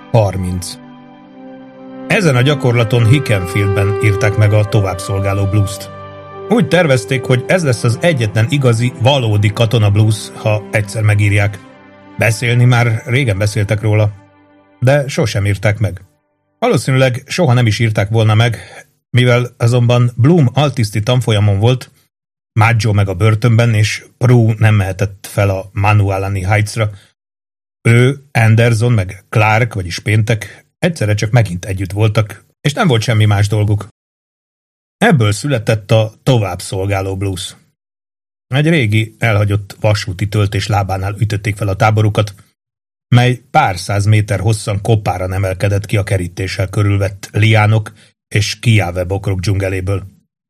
30. Ezen a gyakorlaton Hickenfieldben írták meg a továbbszolgáló blues-t. Úgy tervezték, hogy ez lesz az egyetlen igazi, valódi katona blues, ha egyszer megírják. Beszélni már régen beszéltek róla, de sosem írták meg. Valószínűleg soha nem is írták volna meg, mivel azonban Bloom altiszti tanfolyamon volt, Maggio meg a börtönben, és Prue nem mehetett fel a Manualani Heights-ra. Ő, Anderson meg Clark, vagyis Péntek egyszerre csak megint együtt voltak, és nem volt semmi más dolguk. Ebből született a továbbszolgáló blues. Egy régi, elhagyott vasúti töltés lábánál ütötték fel a táborukat, mely pár száz méter hosszan koppára emelkedett ki a kerítéssel körülvett liánok és kiáve bokrok dzsungeléből.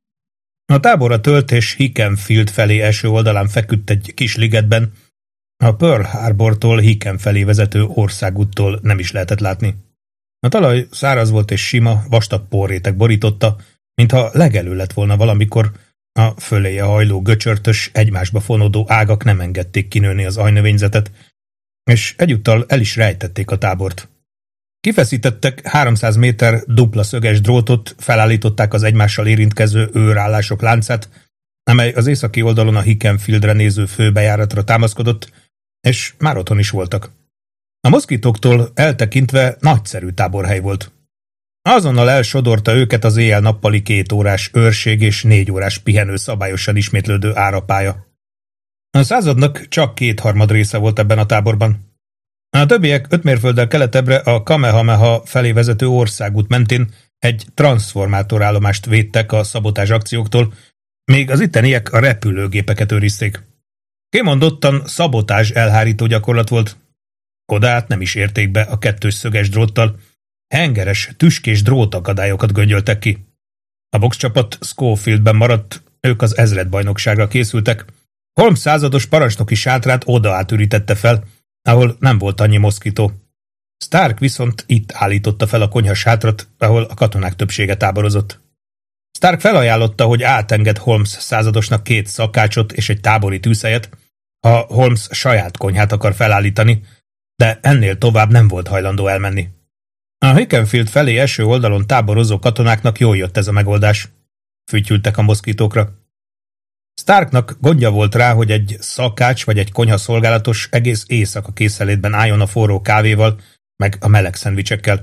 A tábor a töltés Hickenfield felé eső oldalán feküdt egy kis ligetben, a Pearl Harbortól Hicken felé vezető országúttól nem is lehetett látni. A talaj száraz volt és sima, vastag porréteg borította, mintha legelő lett volna valamikor, a föléje hajló göcsörtös, egymásba fonódó ágak nem engedték kinőni az ajnövényzetet, és egyúttal el is rejtették a tábort. Kifeszítettek 300 méter dupla szöges drótot, felállították az egymással érintkező őrállások láncát, amely az északi oldalon a Hickenfieldre néző főbejáratra támaszkodott, és már otthon is voltak. A moszkitóktól eltekintve nagyszerű táborhely volt. Azonnal elsodorta őket az éjjel-nappali 2 órás őrség és 4 órás pihenő szabályosan ismétlődő árapálya. A századnak csak 2/3 része volt ebben a táborban. A többiek 5 mérfölddel keletebbre a Kamehameha felé vezető országút mentén egy transzformátorállomást védtek a szabotázs akcióktól, még az itteniek a repülőgépeket őrizték. Kimondottan szabotázs elhárító gyakorlat volt. Odát nem is érték be a 2 szöges dróttal, hengeres, tüskés drótakadályokat göngyöltek ki. A boxcsapat Schofieldben maradt, ők az ezredbajnokságra készültek. Holmes százados parancsnoki sátrát oda átürítette fel, ahol nem volt annyi moszkító. Stark viszont itt állította fel a konyha sátrat, ahol a katonák többsége táborozott. Stark felajánlotta, hogy átenged Holmes századosnak 2 szakácsot és egy tábori tűzhelyet, ha Holmes saját konyhát akar felállítani, de ennél tovább nem volt hajlandó elmenni. A Hickenfield felé eső oldalon táborozó katonáknak jól jött ez a megoldás. Fütyültek a moszkitókra. Starknak gondja volt rá, hogy egy szakács vagy egy konyhaszolgálatos egész éjszaka készenlétben álljon a forró kávéval, meg a meleg szendvicsekkel.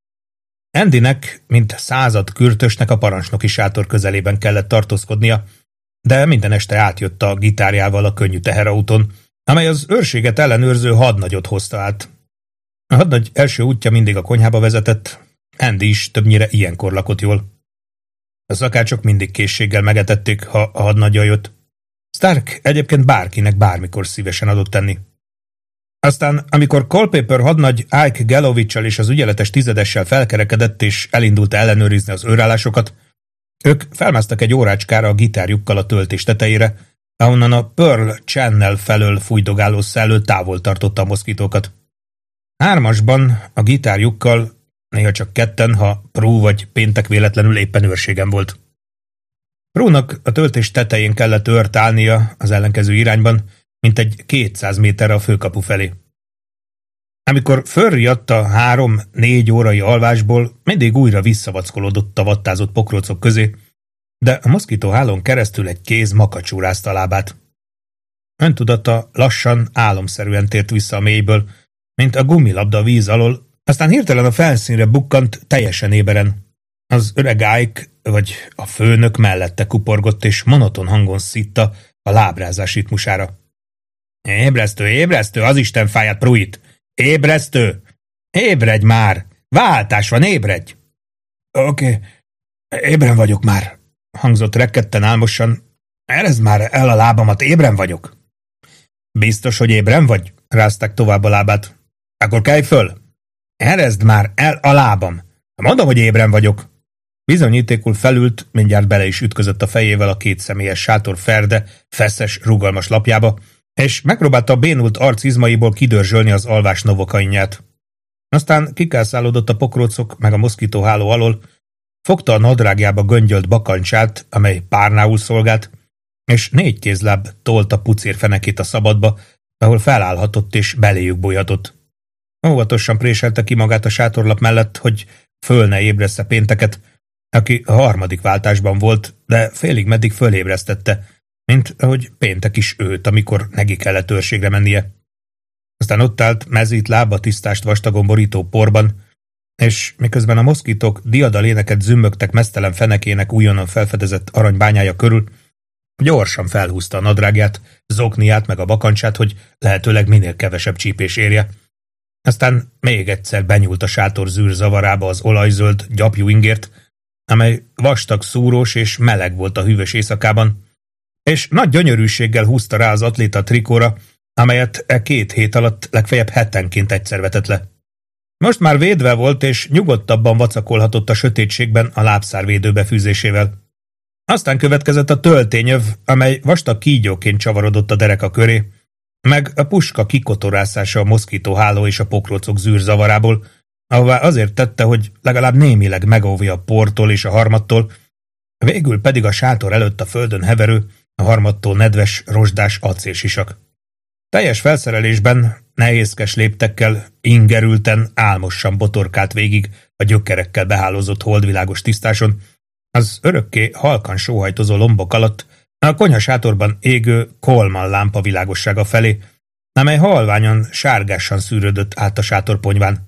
Andynek, mint század kürtösnek a parancsnoki sátor közelében kellett tartózkodnia, de minden este átjött a gitárjával a könnyű teherautón, amely az őrséget ellenőrző hadnagyot hozta át. A hadnagy első útja mindig a konyhába vezetett, Andy is többnyire ilyenkor lakott jól. A szakácsok mindig készséggel megetették, ha a hadnagyja jött. Stark egyébként bárkinek bármikor szívesen adott tenni. Aztán, amikor Culpeper hadnagy Ike Gallowich-sal és az ügyeletes tizedessel felkerekedett és elindult ellenőrizni az őrállásokat, ők felmásztak egy órácskára a gitárjukkal a töltés tetejére, ahonnan a Pearl Channel felől fújdogáló szellő távol tartotta a moszkitókat. 3-asban a gitárjukkal, néha csak 2-en, ha Prue vagy Péntek véletlenül éppen őrségen volt. Prue-nak a töltés tetején kellett őrt állnia az ellenkező irányban, mint egy 200 méterre a főkapu felé. Amikor fölriadt a 3-4 órai alvásból, mindig újra visszavackolódott a vattázott pokrócok közé, de a moszkitóhálón keresztül egy kéz makacsúrázta a lábát. Öntudata lassan, álomszerűen tért vissza a mélyből, mint a gumilabda a víz alól, aztán hirtelen a felszínre bukkant teljesen éberen. Az öreg Ike, vagy a főnök mellette kuporgott, és monoton hangon szitta a lábrázás ritmusára. Ébresztő, ébresztő, az Isten fáját, Pruitt! Ébresztő! Ébredj már! Váltás van, ébredj! Oké, ébren vagyok már, hangzott rekedten álmosan. Erezd már el a lábamat, ébren vagyok. Biztos, hogy ébren vagy? Rázták tovább a lábát. Akkor kelj föl! Erezd már el a lábam! Mondom, hogy ébren vagyok. Bizonyítékul felült, mindjárt bele is ütközött a fejével a 2 személyes sátor ferde, feszes, rugalmas lapjába, és megpróbálta a bénult arc izmaiból kidörzsölni az alvás novokainját. Aztán kikászálódott a pokrócok meg a moszkitóháló alól, fogta a nadrágjába göngyölt bakancsát, amely párnául szolgált, és 4 kézláb tolta pucérfenekét a szabadba, ahol felállhatott és beléjük bújhatott. Óvatosan préselte ki magát a sátorlap mellett, hogy föl ne ébressze Pénteket, aki a harmadik váltásban volt, de félig meddig fölébresztette, mint ahogy Péntek is őt, amikor neki kellett őrségre mennie. Aztán ott állt mezít lábatisztást vastagon borító porban, és miközben a moszkitok diadaléneket zümmögtek meztelen fenekének újonnan felfedezett aranybányája körül, gyorsan felhúzta a nadrágját, zokniát meg a bakancsát, hogy lehetőleg minél kevesebb csípés érje. Aztán még egyszer benyúlt a sátor zűrzavarába az olajzöld, gyapjú ingért, amely vastag, szúrós és meleg volt a hűvös éjszakában, és nagy gyönyörűséggel húzta rá az atléta trikóra, amelyet 2 hét alatt legfeljebb hetenként egyszer vetett le. Most már védve volt, és nyugodtabban vacakolhatott a sötétségben a lábszárvédő befűzésével. Aztán következett a töltényöv, amely vastag kígyóként csavarodott a dereka köré, meg a puska kikotorászása a moszkítóháló és a pokrócok zűrzavarából, ahová azért tette, hogy legalább némileg megóvja a portól és a harmattól, végül pedig a sátor előtt a földön heverő, a harmattól nedves, rozsdás acélsisak. Teljes felszerelésben, nehézkes léptekkel, ingerülten, álmosan botorkált végig a gyökerekkel behálózott holdvilágos tisztáson, az örökké halkan sóhajtozó lombok alatt, a konyhasátorban égő Coleman lámpa világossága felé, amely halványan, sárgásan szűrődött át a sátorponyván.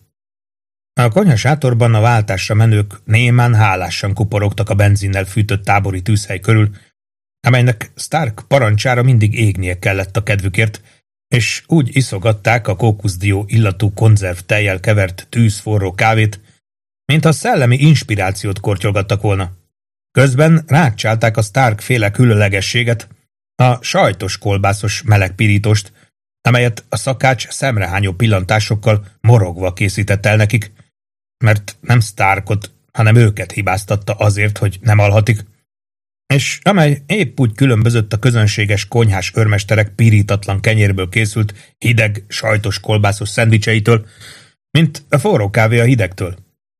A konyhasátorban a váltásra menők némán hálásan kuporogtak a benzinnel fűtött tábori tűzhely körül, amelynek Stark parancsára mindig égnie kellett a kedvükért, és úgy iszogatták a kókuszdió illatú konzervtejjel kevert tűzforró kávét, mintha szellemi inspirációt kortyolgattak volna. Közben rákcsálták a Stark-féle különlegességet, a sajtos kolbászos melegpirítóst, amelyet a szakács szemrehányó pillantásokkal morogva készített el nekik, mert nem Starkot, hanem őket hibáztatta azért, hogy nem alhatik, és amely épp úgy különbözött a közönséges konyhás őrmesterek pirítatlan kenyérből készült hideg, sajtos kolbászos szendvicseitől, mint a forró kávé a hidegtől.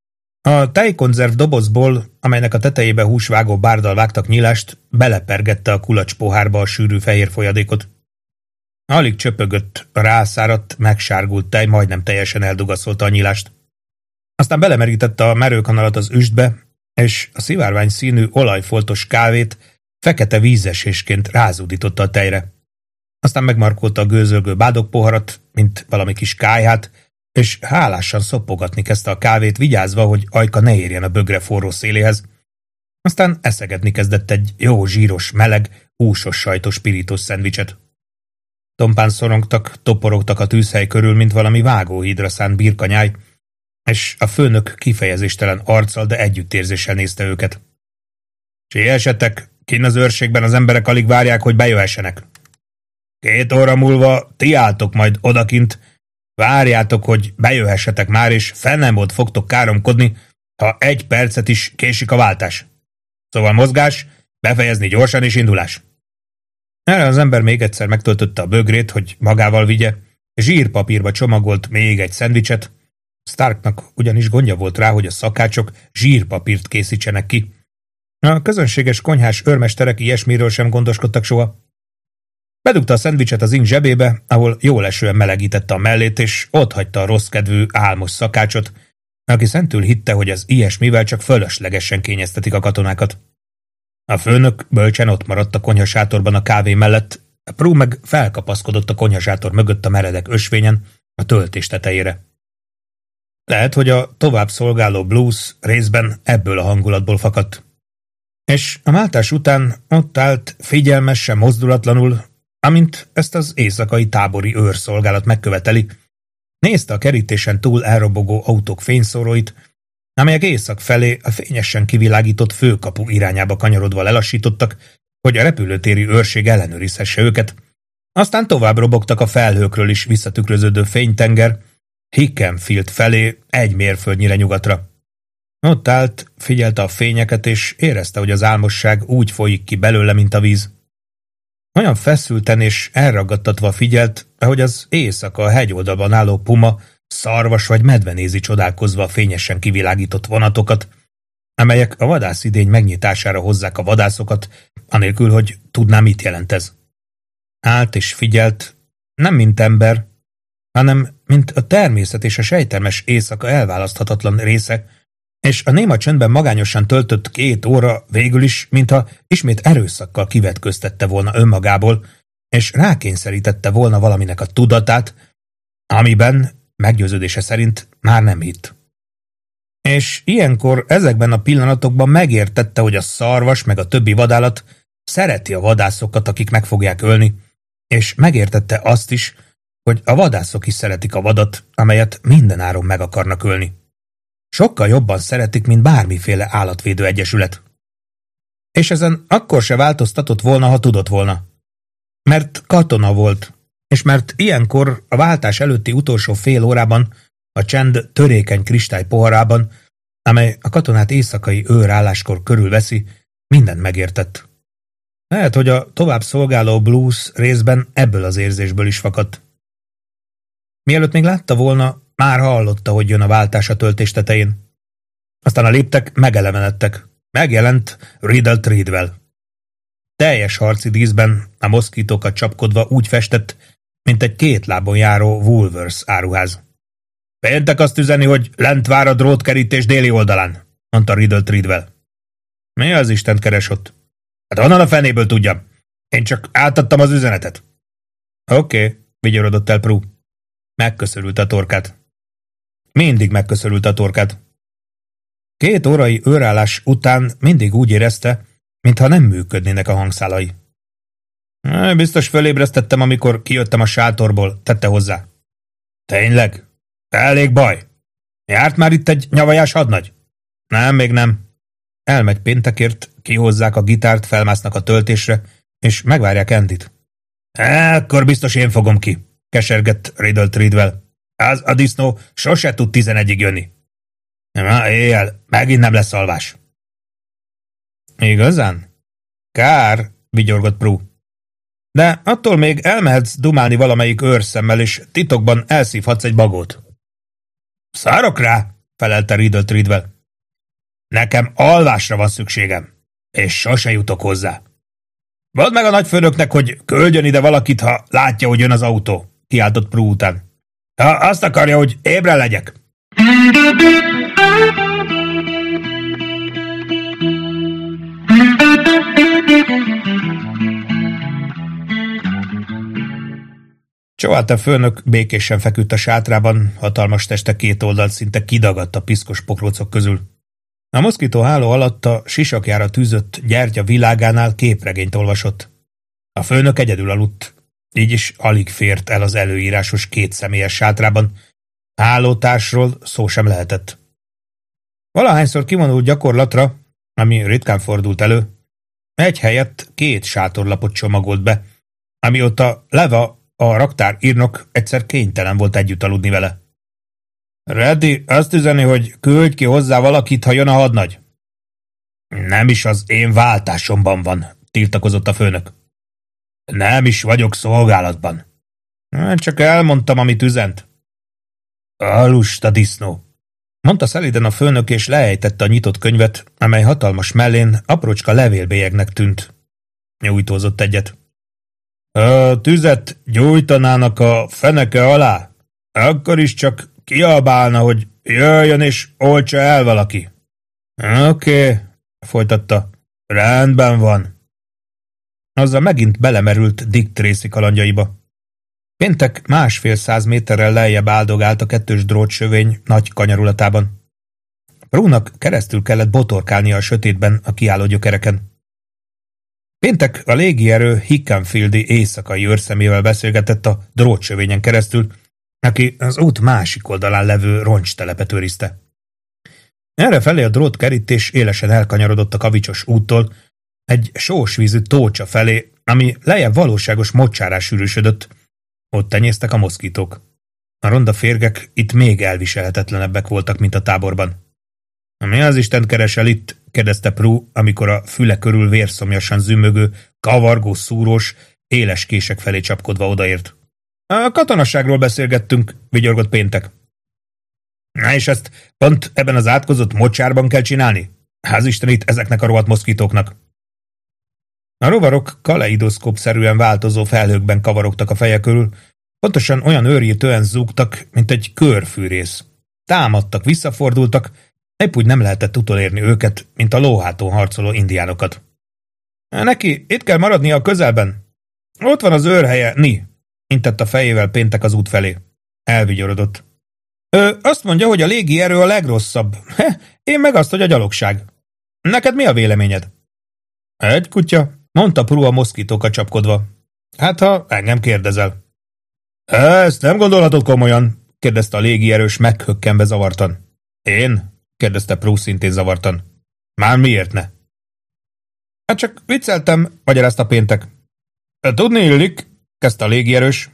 A tejkonzerv dobozból, amelynek a tetejébe húsvágó bárdal vágtak nyílást, belepergette a kulacs pohárba a sűrű fehér folyadékot. Alig csöpögött, a rászáradt, megsárgult tej majdnem teljesen eldugaszolta a nyílást. Aztán belemerítette a merőkanalat az üstbe, és a szivárvány színű olajfoltos kávét fekete vízesésként rázúdította a tejre. Aztán megmarkolta a gőzölgő bádogpoharat, mint valami kis kályhát, és hálásan szopogatni kezdte a kávét, vigyázva, hogy ajka ne érjen a bögre forró széléhez. Aztán eszegetni kezdett egy jó zsíros, meleg, húsos sajtos pirítós szendvicset. Tompán szorongtak, toporogtak a tűzhely körül, mint valami vágóhídra szánt birkanyáj, és a főnök kifejezéstelen arccal, de együttérzéssel nézte őket. Siessetek, kinn az őrségben az emberek alig várják, hogy bejöhessenek. 2 óra múlva ti álltok majd odakint, várjátok, hogy bejöhessetek már, és fennemód fogtok káromkodni, ha 1 percet is késik a váltás. Szóval mozgás, befejezni gyorsan és indulás. Erre az ember még egyszer megtöltötte a bögrét, hogy magával vigye, zsírpapírba csomagolt még egy szendvicset. Starknak ugyanis gondja volt rá, hogy a szakácsok zsírpapírt készítsenek ki. A közönséges konyhás őrmesterek ilyesmiről sem gondoskodtak soha. Bedugta a szendvicset az ing zsebébe, ahol jól esően melegítette a mellét, és otthagyta a rosszkedvű, álmos szakácsot, aki szentül hitte, hogy az ilyesmivel csak fölöslegesen kényeztetik a katonákat. A főnök bölcsen ott maradt a konyhasátorban a kávé mellett, Prue meg felkapaszkodott a konyhasátor mögött a meredek ösvényen, a töltés tetejére. Lehet, hogy a tovább szolgáló blues részben ebből a hangulatból fakadt. És a váltás után ott állt figyelmesen, mozdulatlanul, amint ezt az éjszakai tábori őrszolgálat megköveteli, nézte a kerítésen túl elrobogó autók fényszóróit, amelyek észak felé a fényesen kivilágított főkapu irányába kanyarodva lelassítottak, hogy a repülőtéri őrség ellenőrizhesse őket. Aztán tovább robogtak a felhőkről is visszatükröződő fénytenger, Hickenfield felé 1 mérföldnyire nyugatra. Ott állt, figyelte a fényeket, és érezte, hogy az álmosság úgy folyik ki belőle, mint a víz. Olyan feszülten és elragadtatva figyelt, ahogy az éjszaka a hegyoldalban álló puma szarvas vagy medve nézi csodálkozva a fényesen kivilágított vonatokat, amelyek a vadászidény megnyitására hozzák a vadászokat, anélkül, hogy tudná, mit jelent ez. Állt és figyelt, nem mint ember, hanem mint a természet és a sejtelmes éjszaka elválaszthatatlan része, és a néma csöndben magányosan töltött 2 óra végül is, mintha ismét erőszakkal kivetköztette volna önmagából, és rákényszerítette volna valaminek a tudatát, amiben, meggyőződése szerint már nem hitt. És ilyenkor ezekben a pillanatokban megértette, hogy a szarvas meg a többi vadállat szereti a vadászokat, akik meg fogják ölni, és megértette azt is, hogy a vadászok is szeretik a vadat, amelyet mindenáron meg akarnak ölni. Sokkal jobban szeretik, mint bármiféle állatvédő egyesület. És ezen akkor se változtatott volna, ha tudott volna. Mert katona volt, és mert ilyenkor a váltás előtti utolsó fél órában a csend törékeny kristály poharában, amely a katonát éjszakai őrálláskor körülveszi, mindent megértett. Lehet, hogy a tovább szolgáló blues részben ebből az érzésből is fakadt. Mielőtt még látta volna, már hallotta, hogy jön a váltás a töltés tetején. Aztán a léptek megelevenedtek. Megjelent Riddle Treadwell. Teljes harci díszben, a moszkítókat csapkodva úgy festett, mint egy 2 lábon járó Woolworths áruház. Péntek azt üzeni, hogy lent vár a drótkerítés déli oldalán, mondta Riddle Treadwell. Mi az Istent keres ott? Hát honnan a fenéből tudjam? Én csak átadtam az üzenetet. Oké, vigyorodott el Prue. Megköszörült a torkát. Mindig megköszörült a torkát. 2 órai őrállás után mindig úgy érezte, mintha nem működnének a hangszálai. Biztos fölébresztettem, amikor kijöttem a sátorból, tette hozzá. Tényleg? Elég baj. Járt már itt egy nyavajás hadnagy? Nem, még nem. Elmegy péntekért, kihozzák a gitárt, felmásznak a töltésre, és megvárják Andyt. Akkor biztos én fogom ki, kesergett Riddle Treadwell. Az a disznó sose tud 11-ig jönni. Éjjel, megint nem lesz alvás. Igazán? Kár, vigyorgott Prue. De attól még elmehetsz dumálni valamelyik őrszemmel, és titokban elszívhatsz egy bagót. Szárok rá, felelte Riddle Treadwell. Nekem alvásra van szükségem, és sose jutok hozzá. Mondd meg a nagyfőnöknek, hogy küldjön ide valakit, ha látja, hogy jön az autó, kiáltott Prue után. Ha azt akarja, hogy ébre legyek. Csoálta főnök békésen feküdt a sátrában, hatalmas teste 2 oldalt szinte kidagadt a piszkos pokrócok közül. A moszkítóháló alatt a sisakjára tűzött gyertya világánál képregényt olvasott. A főnök egyedül aludt, így is alig fért el az előírásos 2 személyes sátrában. Hálótársról szó sem lehetett. Valahányszor kivonult gyakorlatra, ami ritkán fordult elő, egy helyett 2 sátorlapot csomagolt be, amióta Leva, a raktárírnok egyszer kénytelen volt együtt aludni vele. Reddy azt üzeni, hogy küldj ki hozzá valakit, ha jön a hadnagy. Nem is az én váltásomban van, tiltakozott a főnök. Nem is vagyok szolgálatban. Csak elmondtam, amit üzent. A lusta disznó, mondta szelíden a főnök, és leejtette a nyitott könyvet, amely hatalmas mellén aprócska levélbélyegnek tűnt. Nyújtózott egyet. Ha tüzet gyújtanának a feneke alá, akkor is csak kiabálna, hogy jöjjön és oltsa el valaki. Oké, folytatta. Rendben van. Azzal megint belemerült Dick Tracy kalandjaiba. Péntek 1,5 méterrel lejjebb áldogált a 2-ös drótsövény nagy kanyarulatában. Prue-nak keresztül kellett botorkálnia a sötétben a kiálló gyökereken. Péntek a légierő Hickenfieldi éjszakai őrszemével beszélgetett a drótsövényen keresztül, aki az út másik oldalán levő roncstelepet őrizte. Errefelé a drótkerítés élesen elkanyarodott a kavicsos úttól, egy sósvízű tócsa felé, ami lejjebb valóságos mocsárás sűrűsödött. Ott tenyésztek a moszkítók. A ronda férgek itt még elviselhetetlenebbek voltak, mint a táborban. Mi az Isten keresel itt? Kérdezte Prue, amikor a füle körül vérszomjasan zümmögő, kavargó, szúrós, éles kések felé csapkodva odaért. A katonasságról beszélgettünk, vigyorgott Péntek. Na és ezt pont ebben az átkozott mocsárban kell csinálni? Házistenit ezeknek a rohadt moszkítóknak. A rovarok kaleidoszkóp-szerűen változó felhőkben kavarogtak a feje körül, Pontosan olyan őrjítően zúgtak, mint egy körfűrész. Támadtak, visszafordultak, épp úgy nem lehetett utolérni őket, mint a lóháton harcoló indiánokat. Neki itt kell maradnia a közelben. Ott van az őrhelye, Ni, intett a fejével Péntek az út felé. Elvigyorodott. Azt mondja, hogy a légierő a legrosszabb. Én meg azt, hogy a gyalogság. Neked mi a véleményed? Egy kutya, mondta Prue a moszkítókat csapkodva. Hát, ha engem kérdezel. Ezt nem gondolhatod komolyan, kérdezte a légierős meghökkenve zavartan. Én? kérdezte Prue szintén zavartan. Már miért ne? Hát csak vicceltem, magyarázta Péntek. Tudni illik, kezdte a légierős.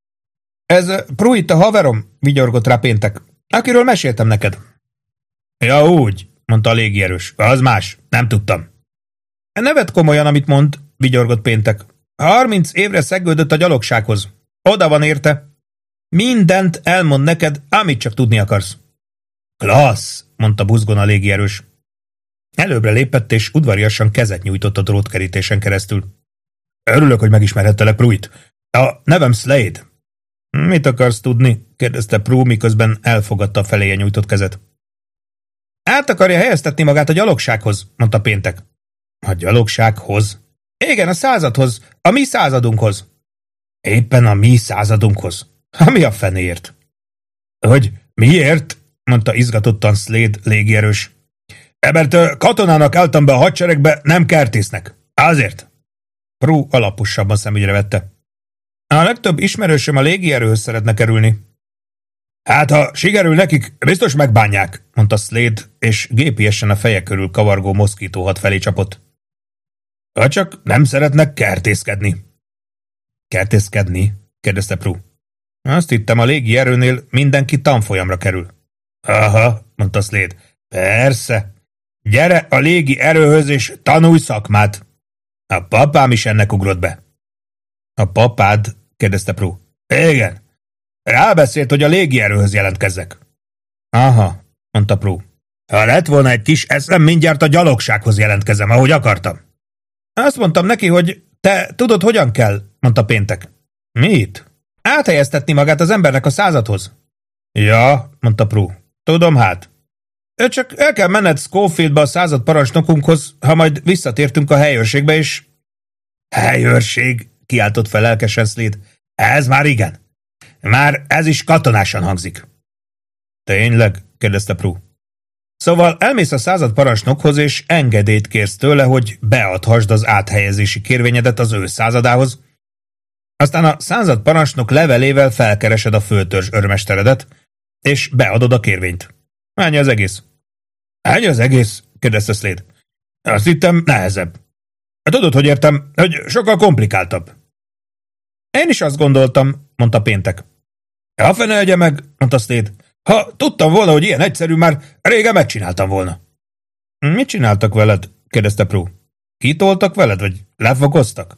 Ez Prue itt a haverom, vigyorgott rá Péntek, akiről meséltem neked. Ja úgy, mondta a légierős, az más, nem tudtam. Ne vedd komolyan, amit mond, vigyorgott Péntek. 30 évre szegődött a gyalogsághoz. Oda van érte. Mindent elmond neked, amit csak tudni akarsz. Klassz, mondta buzgón a légierős. Előbbre lépett, és udvariasan kezet nyújtott a drótkerítésen keresztül. Örülök, hogy megismerhettelek, Pruitt. A nevem Slade. Mit akarsz tudni? kérdezte Prue, miközben elfogadta a feléje nyújtott kezet. Át akarja helyeztetni magát a gyalogsághoz, mondta Péntek. A gyalogsághoz? Igen, a századhoz, a mi századunkhoz. Éppen a mi századunkhoz. Mi a fenéért? Hogy miért? mondta izgatottan Slade légierős. Mert katonának álltam be a hadseregbe, nem kertésznek. Azért. Prue alaposabban szemügyre vette. A legtöbb ismerősöm a légierőhöz szeretne kerülni. Hát, ha sikerül nekik, biztos megbánják, mondta Slade, és gépiesen a feje körül kavargó moszkítóhat felé csapott. Ha csak nem szeretnek kertészkedni. Kertészkedni? kérdezte Prue. Azt hittem, a légierőnél mindenki tanfolyamra kerül. Aha, mondta Slade. Persze. Gyere a légi erőhöz és tanulj szakmát. A papám is ennek ugrott be. A papád? kérdezte Prue. Igen. Rábeszélt, hogy a légierőhöz jelentkezzek. Aha, mondta Prue. Ha lett volna egy kis eszem, mindjárt a gyalogsághoz jelentkezem, ahogy akartam. Azt mondtam neki, hogy te tudod, hogyan kell, mondta Péntek. Mit? Áthelyeztetni magát az embernek a századhoz. Ja, mondta Prue. Tudom hát. Csak el kell menned Schofieldbe a század parancsnokunkhoz, ha majd visszatértünk a helyőrségbe, és... Helyőrség, kiáltott fel lelkesen Slade. Ez már igen. Már ez is katonásan hangzik. Tényleg? kérdezte Prue. Szóval elmész a század parancsnokhoz, és engedélyt kérsz tőle, hogy beadhassd az áthelyezési kérvényedet az ő századához. Aztán a század parancsnok levelével felkeresed a főtörzs őrmesteredet, és beadod a kérvényt. Ennyi az egész. Ennyi az egész? kérdezte Slade. Azt hittem nehezebb. Tudod, hogy értem, hogy sokkal komplikáltabb. Én is azt gondoltam, mondta Péntek. A fene egye meg, mondta Slade. Ha tudtam volna, hogy ilyen egyszerű, már régen megcsináltam volna. Mit csináltak veled? kérdezte Prue. Kitoltak veled, vagy lefokoztak?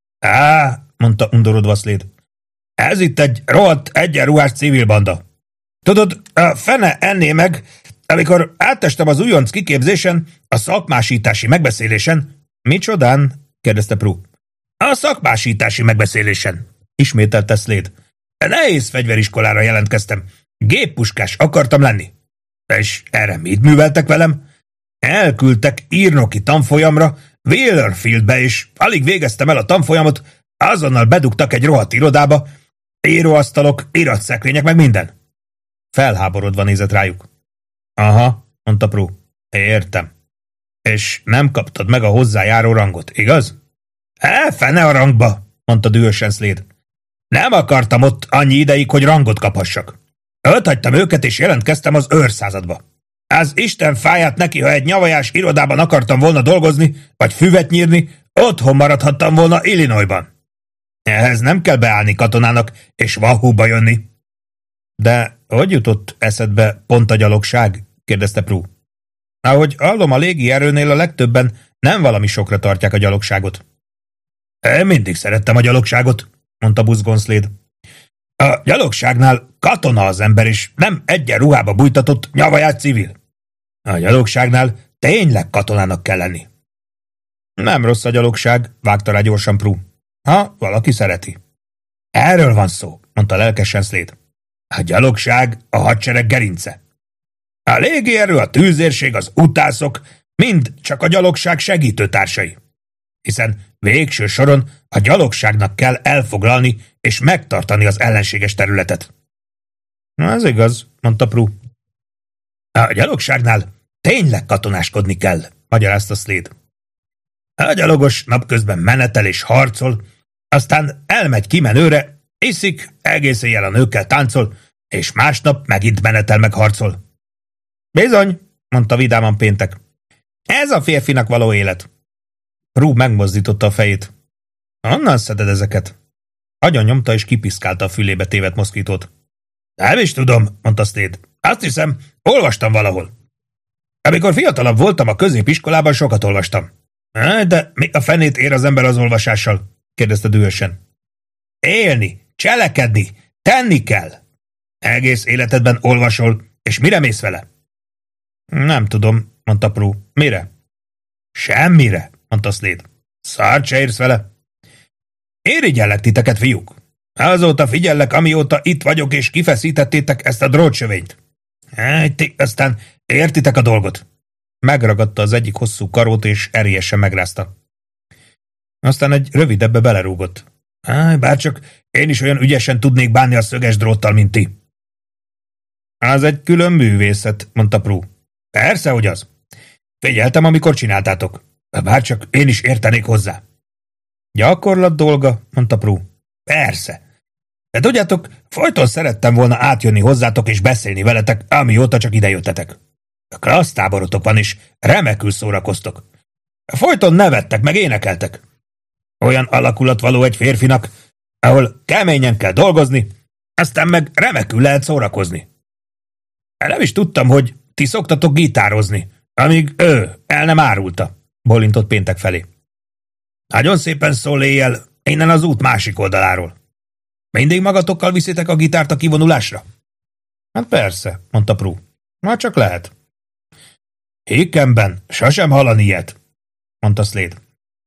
Mondta undorodva Slade. Ez itt egy rohadt egyenruhás civil banda. Tudod, a fene enné meg, amikor áttestem az újonc kiképzésen, a szakmásítási megbeszélésen. Micsodán? kérdezte Prue. A szakmásítási megbeszélésen, ismételte Slade. Nehéz fegyveriskolára jelentkeztem. Géppuskás akartam lenni. És erre mit műveltek velem? Elküldtek írnoki tanfolyamra, Wheelerfieldbe, és alig végeztem el a tanfolyamot, azonnal bedugtak egy rohadt irodába, íróasztalok, iratszekrények, meg minden. Felháborodva nézett rájuk. Aha, mondta Prue. Értem. És nem kaptad meg a hozzájáró rangot, igaz? Fene a rangba, mondta dühösen Slade. Nem akartam ott annyi ideig, hogy rangot kaphassak. Hagytam őket, és jelentkeztem az őrszázadba. Az Isten fáját neki, ha egy nyavajás irodában akartam volna dolgozni, vagy füvet nyírni, otthon maradhattam volna Illinoisban. Ehhez nem kell beállni katonának, és Wahooba jönni. De hogy jutott eszedbe pont a gyalogság? kérdezte Prue. Ahogy hallom, a légierőnél a legtöbben nem valami sokra tartják a gyalogságot. Én mindig szerettem a gyalogságot, mondta buzgón Slade. A gyalogságnál katona az ember, és nem egyenruhába bújtatott nyavajás civil. A gyalogságnál tényleg katonának kell lenni. Nem rossz a gyalogság, vágta rá gyorsan Prue. Ha valaki szereti. Erről van szó, mondta lelkesen Slade. A gyalogság a hadsereg gerince. A légierő, a tűzérség, az utászok mind csak a gyalogság segítőtársai. Hiszen végső soron a gyalogságnak kell elfoglalni és megtartani az ellenséges területet. Na, ez igaz, mondta Prue. A gyalogságnál tényleg katonáskodni kell, magyarázta Slade. A gyalogos napközben menetel és harcol, aztán elmegy kimenőre, iszik, egész éjjel a nőkkel táncol, és másnap megint menetel meg harcol. Bizony, mondta vidáman Péntek. Ez a férfinak való élet. Prue megmozdította a fejét. Honnan szeded ezeket? Agyon nyomta és kipiszkálta a fülébe tévedt moszkítót. Nem is tudom, mondta Slade. Azt hiszem, olvastam valahol. Amikor fiatalabb voltam a középiskolában, sokat olvastam. De mi a fenét ér az ember az olvasással? Kérdezte dühösen. Élni, cselekedni, tenni kell. Egész életedben olvasol, és mire mész vele? Nem tudom, mondta Prue. Mire? Semmire, mondta Slade. Szart se érsz vele. Irigyellek titeket, fiúk. Azóta figyellek, amióta itt vagyok, és kifeszítettétek ezt a drótsövényt. Ti aztán értitek a dolgot. Megragadta az egyik hosszú karót, és erélyesen megrázta. Aztán egy rövidebbe belerúgott. Bárcsak én is olyan ügyesen tudnék bánni a szöges dróttal, mint ti. Az egy külön művészet, mondta Prue. Persze, hogy az. Figyeltem, amikor csináltátok. Bárcsak én is értenék hozzá. Gyakorlat dolga, mondta Prue. Persze. De tudjátok, folyton szerettem volna átjönni hozzátok és beszélni veletek, amióta csak idejöttetek. Klassz táborotok van, és remekül szórakoztok. Folyton nevettek, meg énekeltek. Olyan alakulat való egy férfinak, ahol keményen kell dolgozni, aztán meg remekül lehet szórakozni. Nem is tudtam, hogy ti szoktatok gitározni, amíg ő el nem árulta, bólintott Péntek felé. Nagyon szépen szól éjjel, innen az út másik oldaláról. Mindig magatokkal viszitek a gitárt a kivonulásra? Hát persze, mondta Prue. Már csak lehet. Hickemben sosem hallani ilyet, mondta Slade.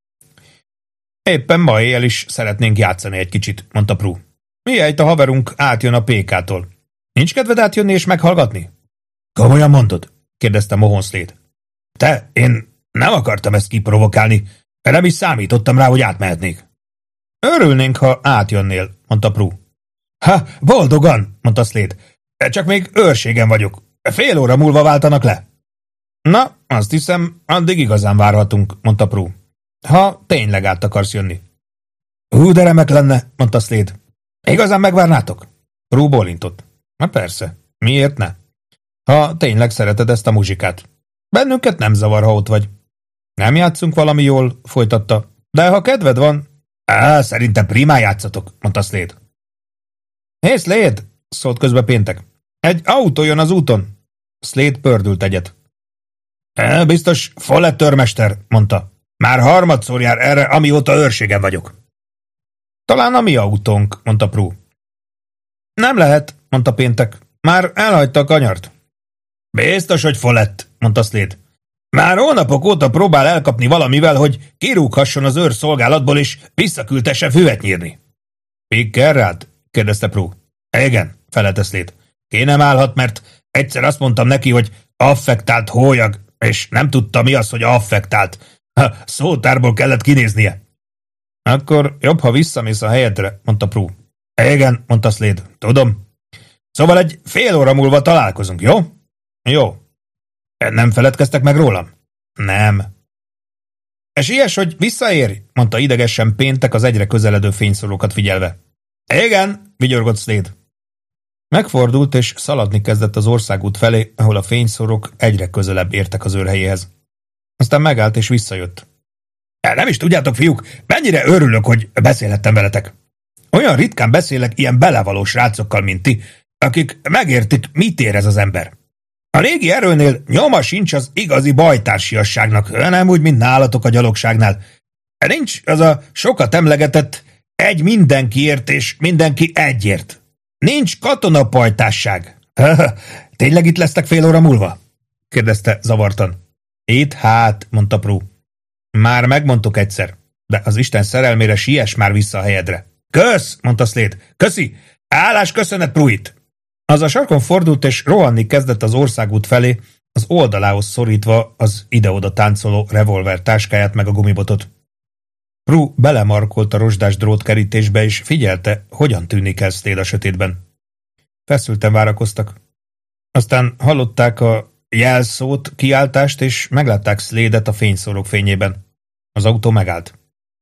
Éppen ma éjjel is szeretnénk játszani egy kicsit, mondta Prue. Mihelyt a haverunk átjön a PK-tól. Nincs kedved átjönni és meghallgatni? Komolyan mondod? kérdezte mohón Slade. Én nem akartam ezt kiprovokálni, nem is számítottam rá, hogy átmehetnék. Örülnénk, ha átjönnél, mondta Prue. Boldogan, mondta Slade. Csak még őrségen vagyok. Fél óra múlva váltanak le. Na, azt hiszem, addig igazán várhatunk, mondta Prue. Ha tényleg át akarsz jönni. De remek lenne, mondta Slade. Igazán megvárnátok? Prue bólintott. Na persze, miért ne? Ha tényleg szereted ezt a muzsikát. Bennünket nem zavar, ha ott vagy. Nem játszunk valami jól, folytatta. De ha kedved van... Szerintem primán játszatok, mondta Slade. Hé, Slade, szólt közbe Péntek. Egy autó jön az úton. Slade pördült egyet. Biztos Follett őrmester, mondta. Már harmadszor jár erre, amióta őrségen vagyok. Talán a mi autónk, mondta Prue. Nem lehet, mondta Péntek. Már elhagyta a kanyart. Biztos, hogy Follett, mondta Slade. Már hónapok óta próbál elkapni valamivel, hogy kirúghasson az őr szolgálatból, és visszaküldtesse füvet nyírni. Pickerrad? kérdezte Prue. Igen, felelte Slade. Ki nem állhat, mert egyszer azt mondtam neki, hogy affektált hólyag, és nem tudta, mi az, hogy affektált. Szótárból kellett kinéznie. Akkor jobb, ha visszamész a helyedre, mondta Prue. Igen, mondta Slade. Tudom. Szóval egy fél óra múlva találkozunk, jó? Jó. Nem feledkeztek meg rólam? Nem. És ilyes, hogy visszaérj, mondta idegesen Péntek az egyre közeledő fényszórókat figyelve. Igen, vigyorgott Slade. Megfordult, és szaladni kezdett az országút felé, ahol a fényszórók egyre közelebb értek az őrhelyéhez. Aztán megállt, és visszajött. Nem is tudjátok, fiúk, mennyire örülök, hogy beszélhettem veletek. Olyan ritkán beszélek ilyen belevaló srácokkal, mint ti, akik megértik, mit ér ez az ember. A régi erőnél nyoma sincs az igazi bajtársiasságnak, nem úgy, mint nálatok a gyalogságnál. Nincs az a sokat emlegetett egy mindenkiért és mindenki egyért. Nincs katonapajtásság. Tényleg itt lesztek fél óra múlva? kérdezte zavartan. Itt hát, mondta Prue. Már megmondtuk egyszer, de az Isten szerelmére siess már vissza a helyedre. Kösz, mondta Slade. Köszi! Állás köszönet, Pruitt! Az a sarkon fordult, és rohanni kezdett az országút felé, az oldalához szorítva az ide-oda táncoló revolver táskáját meg a gumibotot. Prue belemarkolt a rozsdás drótkerítésbe, és figyelte, hogyan tűnik el Slade a sötétben. Feszülten várakoztak. Aztán hallották a jelszót, kiáltást, és meglátták Slade-et a fényszórók fényében. Az autó megállt.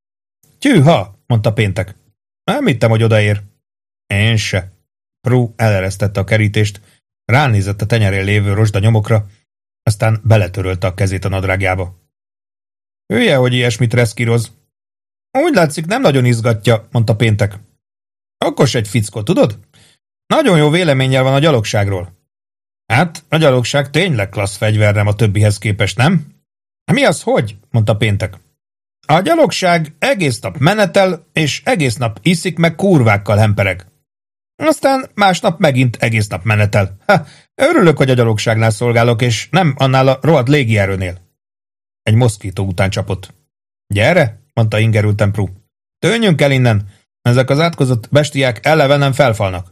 Tyűha, mondta Péntek. Nem hittem, hogy odaér. Én se. Prue eleresztette a kerítést, ránézett a tenyerén lévő rozsda nyomokra, aztán beletörölte a kezét a nadrágjába. Hülye, hogy ilyesmit reszkíroz. Úgy látszik, nem nagyon izgatja, mondta Péntek. Okos egy fickó, tudod? Nagyon jó véleménnyel van a gyalogságról. Hát, a gyalogság tényleg klassz fegyverrem a többihez képest, nem? Mi az, hogy? Mondta Péntek. A gyalogság egész nap menetel, és egész nap iszik, meg kurvákkal hempereg. Aztán másnap megint egész nap menetel. Örülök, hogy a gyalogságnál szolgálok, és nem annál a rohadt légierőnél. Egy moszkító után csapott. Gyere, mondta ingerülten Prue. Tűnjünk el innen, ezek az átkozott bestiák eleve nem felfalnak.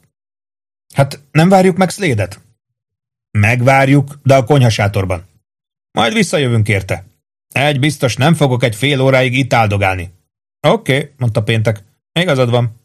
Hát nem várjuk meg Slade-et? Megvárjuk, de a konyhasátorban. Majd visszajövünk érte. Egy biztos, nem fogok egy fél óráig itt áldogálni. Oké, mondta Péntek. Igazad van.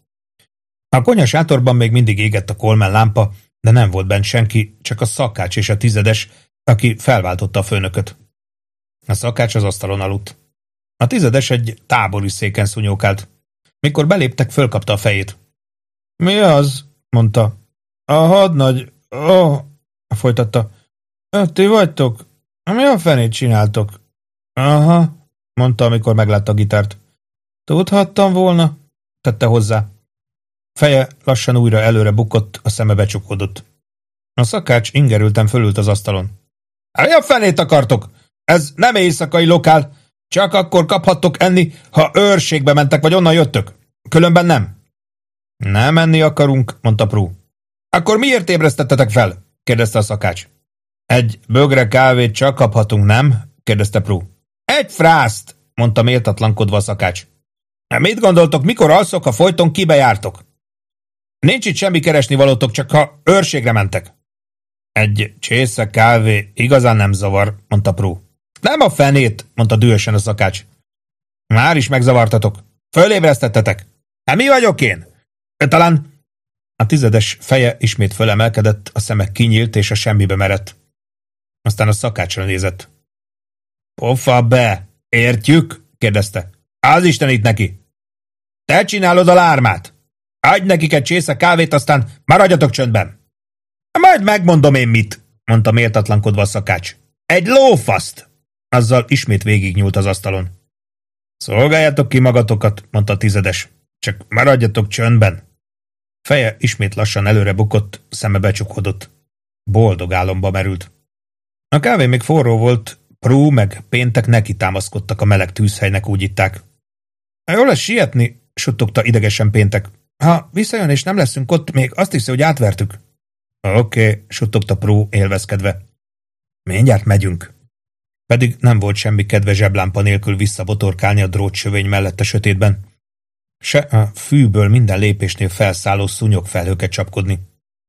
A konyhasátorban még mindig égett a Coleman lámpa, de nem volt bent senki, csak a szakács és a tizedes, aki felváltotta a főnököt. A szakács az asztalon aludt. A tizedes egy tábori széken szúnyókált. Mikor beléptek, fölkapta a fejét. Mi az? Mondta. A hadnagy... folytatta. Ti vagytok? Mi a fenét csináltok? Aha, mondta, amikor meglátta a gitárt. Tudhattam volna, tette hozzá. Feje lassan újra előre bukott, a szeme becsukódott. A szakács ingerülten fölült az asztalon. Mi a fenét akartok? Ez nem éjszakai lokál. Csak akkor kaphattok enni, ha őrségbe mentek, vagy onnan jöttök. Különben nem. Nem menni akarunk, mondta Prue. Akkor miért ébresztettetek fel? Kérdezte a szakács. Egy bögre kávét csak kaphatunk, nem? Kérdezte Prue. Egy frászt, mondta méltatlankodva a szakács. Mit gondoltok, mikor alszok, ha folyton kibe jártok? Nincs itt semmi keresnivalótok, csak ha őrségre mentek. Egy csésze kávé igazán nem zavar, mondta Prue. Nem a fenét, mondta dühösen a szakács. Már is megzavartatok. Fölébresztettetek. Hát mi vagyok én? Talán... A tizedes feje ismét fölemelkedett, a szeme kinyílt és a semmibe merett. Aztán a szakácsra nézett. Pofa be! Értjük? Kérdezte. Az istenit neki! Te csinálod a lármát! Adj nekik egy csésze kávét, aztán maradjatok csöndben! Majd megmondom én mit, mondta méltatlankodva a szakács. Egy lófaszt! Azzal ismét végignyúlt az asztalon. Szolgáljátok ki magatokat, mondta a tizedes. Csak maradjatok csöndben. Feje ismét lassan előre bukott, szeme becsukódott. Boldog álomba merült. A kávé még forró volt, Prue meg Péntek neki támaszkodtak a meleg tűzhelynek, úgy itták. Jól lesz sietni, suttogta idegesen Péntek. Ha visszajön és nem leszünk ott, még azt hiszi, hogy átvertük. Oké, suttogta Prue élvezkedve. Mindjárt megyünk. Pedig nem volt semmi kedve zseblámpa nélkül visszabotorkálni a drótsövény mellett a sötétben. Se a fűből minden lépésnél felszálló szúnyogfelhőket csapkodni.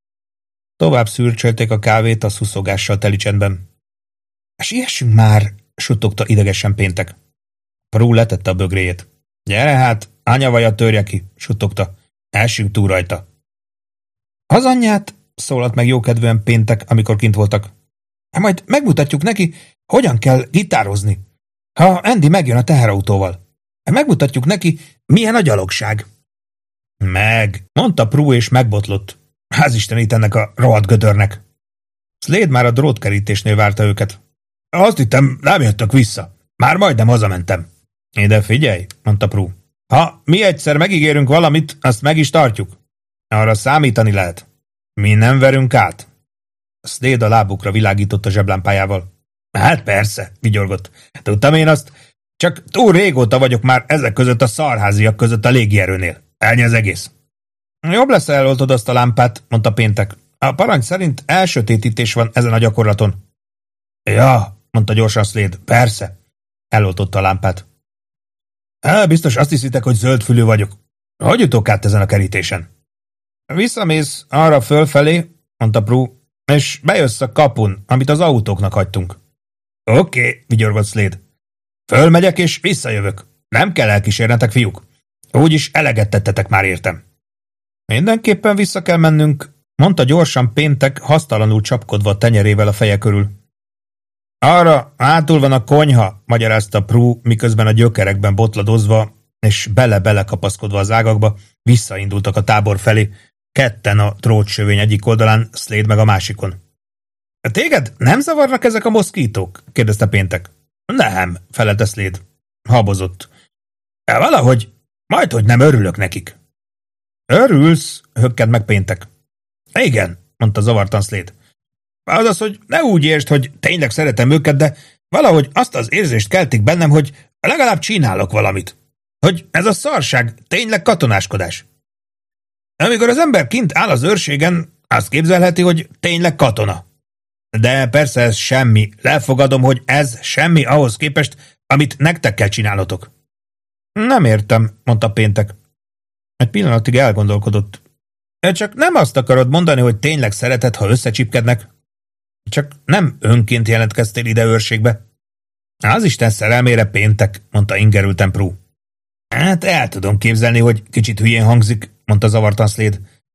Tovább szürcsölték a kávét a szuszogással teli csendben. Siessünk már, suttogta idegesen Péntek. Prue letette a bögréjét. Gyere hát, anyavaja törje ki, suttogta. Elsünk túl rajta. Az anyját, szólalt meg jókedvűen Péntek, amikor kint voltak. Majd megmutatjuk neki, hogyan kell gitározni. Ha Andy megjön a teherautóval. Megmutatjuk neki, milyen a gyalogság. Mondta Prue, és megbotlott. Házistenít ennek a rohadt gödörnek. Slade már a drótkerítésnél várta őket. Azt hittem, nem jöttök vissza. Már majdnem hazamentem. Ide figyelj, mondta Prue. Ha mi egyszer megígérünk valamit, azt meg is tartjuk. Arra számítani lehet. Mi nem verünk át. Slade a lábukra világított a zseblámpájával. Hát persze, vigyorgott. Tudtam én azt, csak túl régóta vagyok már ezek között a szarháziak között a légierőnél. Elnyi az egész. Jobb lesz, eloltod azt a lámpát, mondta Péntek. A parancs szerint elsötétítés van ezen a gyakorlaton. Ja, mondta gyorsan Slade, persze. Eloltotta a lámpát. Biztos azt hiszitek, hogy zöldfülű vagyok. Hogy jutok át ezen a kerítésen? Visszamész arra fölfelé, mondta Prue, és bejössz a kapun, amit az autóknak hagytunk. Oké, vigyorgott Slade. Fölmegyek és visszajövök. Nem kell elkísérnetek, fiúk. Úgyis eleget tettetek már értem. Mindenképpen vissza kell mennünk, mondta gyorsan Péntek, hasztalanul csapkodva a tenyerével a feje körül. Arra hátul van a konyha, magyarázta Prue, miközben a gyökerekben botladozva és bele-bele kapaszkodva az ágakba visszaindultak a tábor felé, ketten a drótsövény egyik oldalán, Slade meg a másikon. Téged nem zavarnak ezek a moszkítók? kérdezte Péntek. Nem, felelte Slade. Habozott. Valahogy, majdhogy nem örülök nekik. Örülsz? Hökkent meg Péntek. Igen, mondta zavartan Slade. Azaz, hogy ne úgy értsd, hogy tényleg szeretem őket, de valahogy azt az érzést keltik bennem, hogy legalább csinálok valamit. Hogy ez a szarság tényleg katonáskodás. Amikor az ember kint áll az őrségen, azt képzelheti, hogy tényleg katona. De persze ez semmi. Elfogadom, hogy ez semmi ahhoz képest, amit nektek kell csinálnotok. Nem értem, mondta Péntek. Egy pillanatig elgondolkodott. Csak nem azt akarod mondani, hogy tényleg szereted, ha összecsipkednek? Csak nem önként jelentkeztél ide őrségbe. Az Isten szerelmére, Péntek, mondta ingerülten Prue. Hát el tudom képzelni, hogy kicsit hülyén hangzik, mondta zavartan Slade.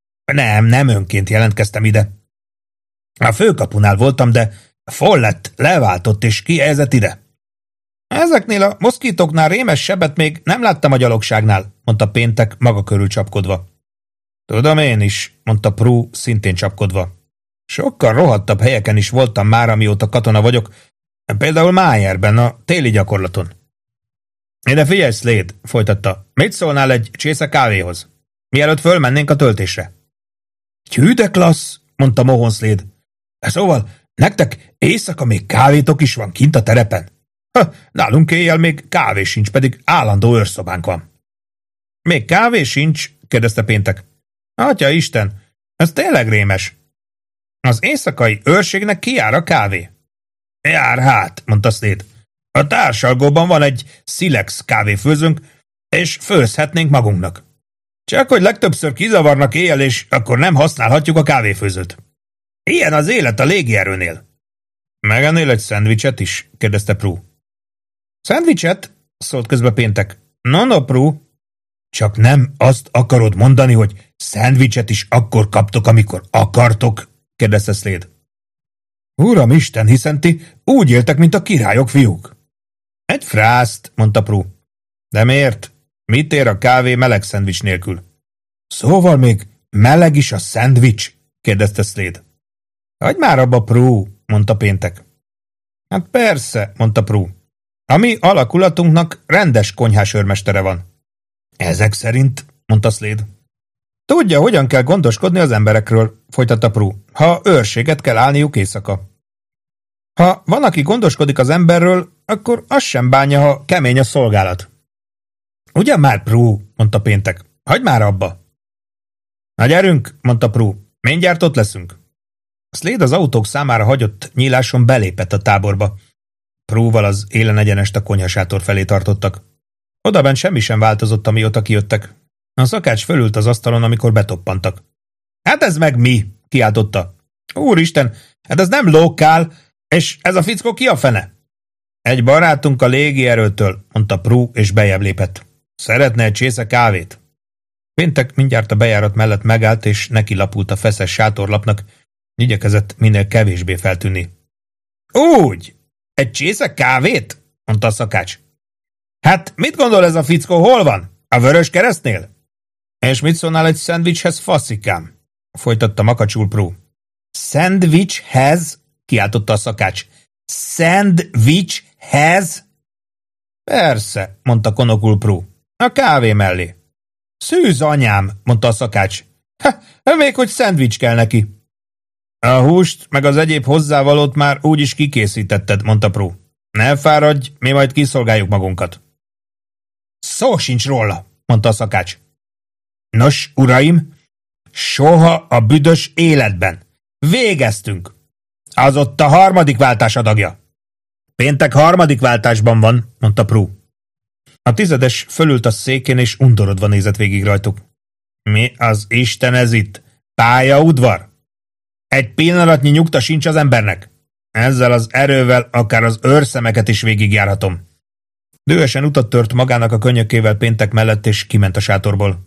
Nem önként jelentkeztem ide. A főkapunál voltam, de Follett leváltott és kihelyezett ide. Ezeknél a moszkítóknál rémes sebet még nem láttam a gyalogságnál, mondta Péntek maga körül csapkodva. Tudom én is, mondta Prue szintén csapkodva. Sokkal rohadtabb helyeken is voltam már, amióta katona vagyok, például Mayerben, a téli gyakorlaton. Ide figyelj, Slade, folytatta, mit szólnál egy csésze kávéhoz? Mielőtt fölmennénk a töltésre. Hű de klassz, mondta mohón Slade. Szóval, nektek éjszaka még kávétok is van kint a terepen? Nálunk éjjel még kávé sincs, pedig állandó őrszobánk van. Még kávé sincs? kérdezte Péntek. Atya Isten, ez tényleg rémes. Az éjszakai őrségnek kijár a kávé? Jár hát, mondta Slade. A társalgóban van egy Silex kávéfőzőnk, és főzhetnénk magunknak. Csak hogy legtöbbször kizavarnak éjjel, és akkor nem használhatjuk a kávéfőzőt. Ilyen az élet a légierőnél. Megennél egy szendvicset is? kérdezte Prue. Szendvicset? szólt közbe Péntek. No, Prue. Csak nem azt akarod mondani, hogy szendvicset is akkor kaptok, amikor akartok? kérdezte Slade. Uramisten, hiszen ti úgy éltek, mint a királyok, fiúk. Egy frászt, mondta Prue. De miért? Mit ér a kávé meleg szendvics nélkül? Szóval még meleg is a szendvics? kérdezte Slade. Hagyj már abba, Prue, mondta Péntek. Hát persze, mondta Prue. A mi alakulatunknak rendes konyhás őrmestere van. Ezek szerint, mondta Slade. Tudja, hogyan kell gondoskodni az emberekről, folytatta Prue, ha őrséget kell állniuk éjszaka. Ha van, aki gondoskodik az emberről, akkor az sem bánja, ha kemény a szolgálat. Ugyan már, Prue, mondta Péntek, hagyd már abba. Na gyerünk, mondta Prue, mindjárt ott leszünk. Slade az autók számára hagyott nyíláson belépett a táborba. Prue-val az élen egyenest a konyhasátor felé tartottak. Odabent semmi sem változott, amióta kijöttek. A szakács fölült az asztalon, amikor betoppantak. Hát ez meg mi? Kiáltotta. Úristen, hát ez nem lokál, és ez a fickó ki a fene? Egy barátunk a légierőtől, mondta Prue, és bejebb lépett. Szeretne egy csésze kávét? Péntek mindjárt a bejárat mellett megállt, és neki lapult a feszes sátorlapnak, igyekezett minél kevésbé feltűnni. Úgy! Egy csésze kávét? mondta a szakács. Hát mit gondol ez a fickó, hol van? A Vörös Keresztnél? És mit szólnál egy szendvicshez, faszikám? folytatta makacsul Prue. Szendvicshez? kiáltotta a szakács. Szendvicshez? Persze, mondta konokul Prue. A kávé mellé. Szűz anyám, mondta a szakács. Még hogy szendvics kell neki. A húst, meg az egyéb hozzávalót már úgyis kikészítetted, mondta Prue. Ne fáradj, mi majd kiszolgáljuk magunkat. Szó sincs róla, mondta a szakács. Nos, uraim, soha a büdös életben. Végeztünk. Az ott a harmadik váltás adagja. Péntek harmadik váltásban van, mondta Prue. A tizedes fölült a székén, és undorodva nézett végig rajtuk. Mi az Isten ez itt? Pályaudvar! Egy pillanatnyi nyugta sincs az embernek. Ezzel az erővel akár az őrszemeket is végigjárhatom. Dühösen utat tört magának a könyökével Péntek mellett, és kiment a sátorból.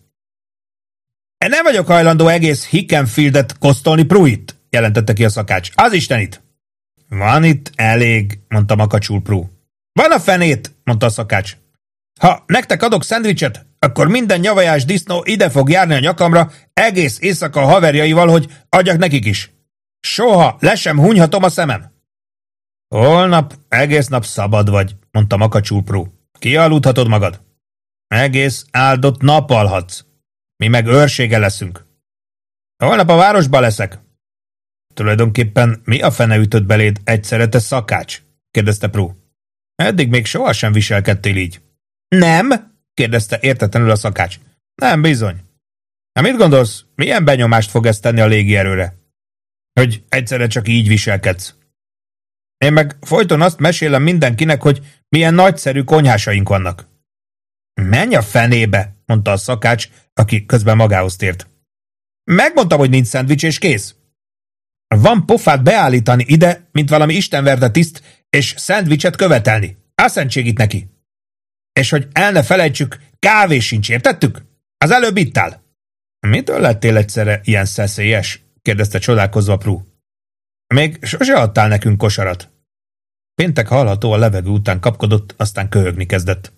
Nem vagyok hajlandó egész Hickenfieldet kosztolni Pruitt, jelentette ki a szakács. Az istenit! Van itt elég, mondta makacsul Prue. Van a fenét, mondta a szakács. Ha nektek adok szendvicset, akkor minden nyavajás disznó ide fog járni a nyakamra egész éjszaka a haverjaival, hogy adjak nekik is. Soha le sem hunyhatom a szemem. Holnap egész nap szabad vagy, mondta makacsul Prue. Kialudhatod magad. Egész áldott nap alhatsz. Mi meg őrsége leszünk. Holnap a városba leszek. Tulajdonképpen mi a fene ütött beléd egyszerre, te szakács? Kérdezte Prue. Eddig még sohasem viselkedtél így. Nem? Kérdezte értetlenül a szakács. Nem bizony. Na mit gondolsz, milyen benyomást fog ez tenni a légierőre? Hogy egyszerre csak így viselkedsz. Én meg folyton azt mesélem mindenkinek, hogy milyen nagyszerű konyhásaink vannak. Menj a fenébe, mondta a szakács, aki közben magához tért. Megmondtam, hogy nincs szendvics, és kész. Van pofát beállítani ide, mint valami istenverte tiszt, és szendvicset követelni. Álszentségit itt neki. És hogy el ne felejtsük, kávé sincs, értettük? Az előbb ittál. Mitől lettél egyszerre ilyen szeszélyes? Kérdezte csodálkozva Prue. Még sose adtál nekünk kosarat. Péntek hallható a levegő után kapkodott, aztán köhögni kezdett.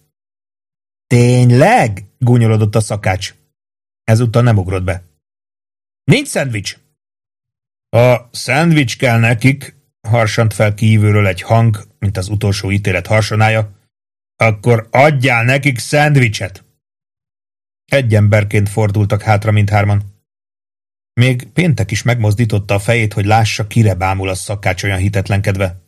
Tényleg? Gúnyolodott a szakács. Ezúttal nem ugrott be. Nincs szendvics. Ha szendvics kell nekik, harsant fel kívülről egy hang, mint az utolsó ítélet harsonája, akkor adjál nekik szendvicset. Egy emberként fordultak hátra mindhárman. Még Péntek is megmozdította a fejét, hogy lássa, kire bámul a szakács olyan hitetlenkedve.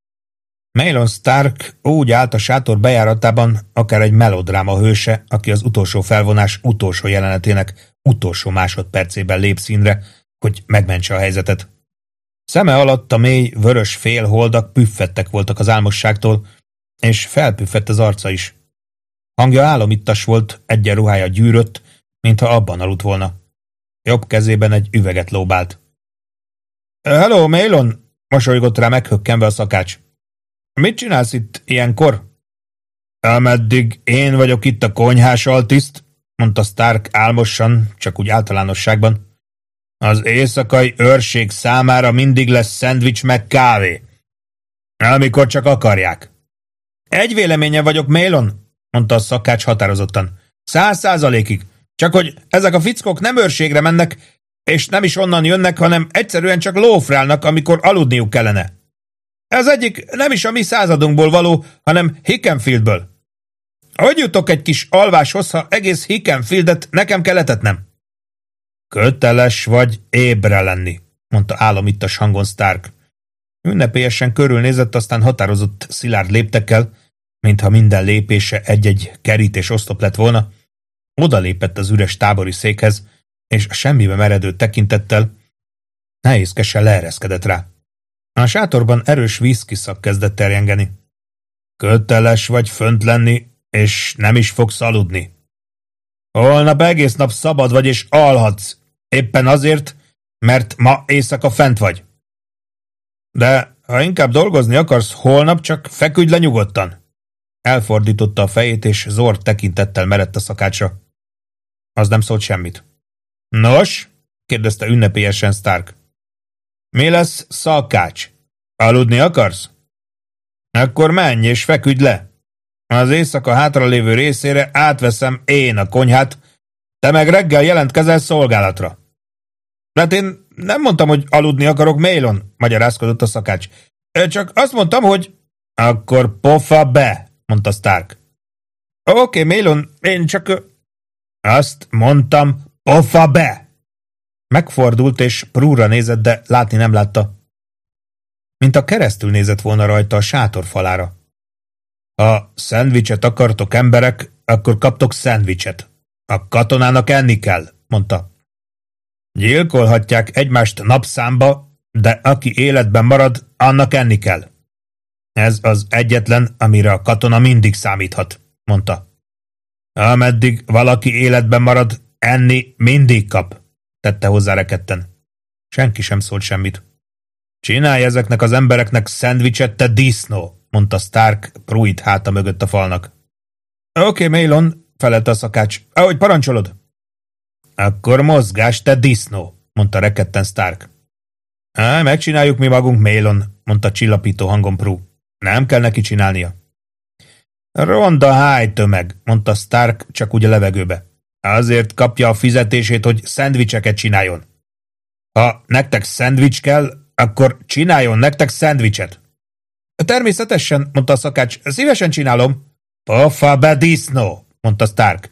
Mahlon Stark úgy állt a sátor bejáratában, akár egy melodráma hőse, aki az utolsó felvonás utolsó jelenetének utolsó másodpercében lép színre, hogy megmentse a helyzetet. Szeme alatt a mély, vörös félholdak püffettek voltak az álmosságtól, és felpüffett az arca is. Hangja álomittas volt, egyenruhája gyűrött, mintha abban aludt volna. Jobb kezében egy üveget lóbált. Hello, Mahlon! Mosolygott rá meghökkenve a szakács. Mit csinálsz itt ilyenkor? Ameddig én vagyok itt a konyhás altiszt, mondta Stark álmosan, csak úgy általánosságban. Az éjszakai őrség számára mindig lesz szendvics meg kávé. Amikor csak akarják. Egy véleményen vagyok, Mahlon, mondta a szakács határozottan. 100%-ig. Csak hogy ezek a fickók nem őrségre mennek, és nem is onnan jönnek, hanem egyszerűen csak lófrálnak, amikor aludniuk kellene. Ez egyik nem is a mi századunkból való, hanem Hickenfieldből. Hogy jutok egy kis alváshoz, ha egész Hickenfieldet nekem kell etetnem? Köteles vagy ébre lenni, mondta álomittas hangon Stark. Ünnepélyesen körülnézett, aztán határozott szilárd léptekkel, mintha minden lépése egy-egy kerítés oszlop lett volna, odalépett az üres tábori székhez, és a semmibe meredő tekintettel nehézkesen leereszkedett rá. A sátorban erős vízkiszak kezdett terjengeni. Köteles vagy fönt lenni, és nem is fogsz aludni. Holnap egész nap szabad vagy, és alhatsz. Éppen azért, mert ma éjszaka fent vagy. De ha inkább dolgozni akarsz, holnap csak feküdj le nyugodtan. Elfordította a fejét, és zord tekintettel merett a szakácsra. Az nem szólt semmit. Nos? Kérdezte ünnepélyesen Stark. Mi lesz, szakács? Aludni akarsz? Akkor menj és feküdj le. Az éjszaka hátralévő részére átveszem én a konyhát, te meg reggel jelentkezel szolgálatra. Hát én nem mondtam, hogy aludni akarok, Mahlon, magyarázkodott a szakács. Csak azt mondtam, hogy... Akkor pofa be, mondta Stark. Oké, Mahlon, én csak... Azt mondtam, pofa be! Megfordult és Prue-ra nézett, de látni nem látta. Mint a keresztül nézett volna rajta a sátor falára. Ha szendvicset akartok, emberek, akkor kaptok szendvicset. A katonának enni kell, mondta. Gyilkolhatják egymást napszámba, de aki életben marad, annak enni kell. Ez az egyetlen, amire a katona mindig számíthat, mondta. Ameddig valaki életben marad, enni mindig kap. tette hozzá rekedten. Senki sem szólt semmit. Csinálj ezeknek az embereknek szendvicset, te disznó, mondta Stark Pruitt háta mögött a falnak. Oké, Maelon, felelte a szakács. Ahogy parancsolod. Akkor mozgás, te disznó, mondta rekedten Stark. Megcsináljuk mi magunk, Maelon, mondta csillapító hangon Prue. Nem kell neki csinálnia. Ronda hájtömeg, mondta Stark csak úgy a levegőbe. Azért kapja a fizetését, hogy szendvicseket csináljon. Ha nektek szendvics kell, akkor csináljon nektek szendvicset. Természetesen, mondta a szakács, szívesen csinálom. Poffa be, disznó, mondta Stark.